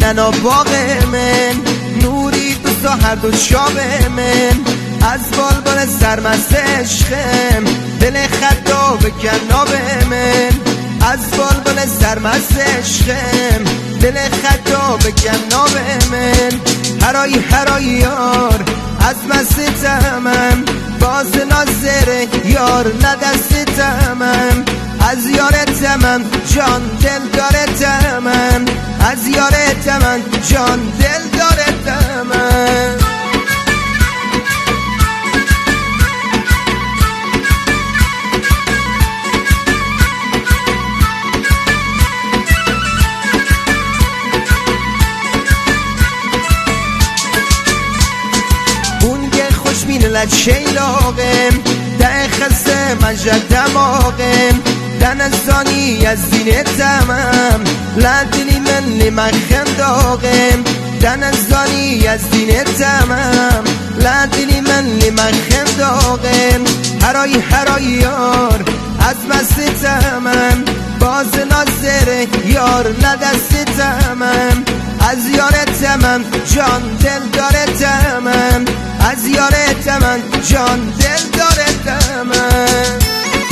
ننا باغ من نوری تو سحر دو شاب من از بالبال سرمست عشقم دل خطا به کناب من از بالبال سرمست عشقم دل خطا به کناب من هرای یار از مست تمم باز ناظر یار ندست تمم از یار تمم جان دل داره تمم از یار تمم جان دل داره تمم خوشبین لچیلاقم ده خسته مجد دماغم دنزانی از دین تمام لدلی من لمن خنداقم دنزانی از دین تمام لدلی من لمن خنداقم هرای یار از مست تمام باز ناظر یار ندست تمام از یار تمام جان دل داره تمام از یار تمام جان دل داره تمام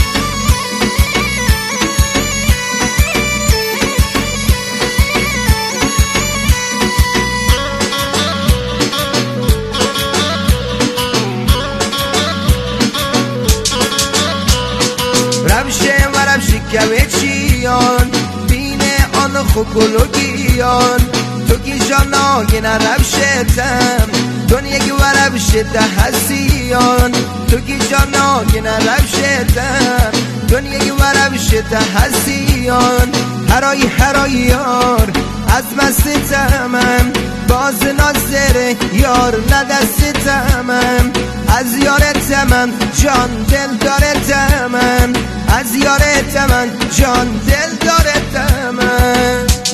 رمشه و رمشه کوچیان بینه آن خوکولوگیان تو کی جانای نرمشتم دنیا که ورمشته هستیان تو کی جانای نرمشتم دنیا که ورمشته هستیان هرای یار از مست تمم باز ناظر یار ندست تمم از یار تمم جان دل داره تمم از یار تمم جان دل داره تمم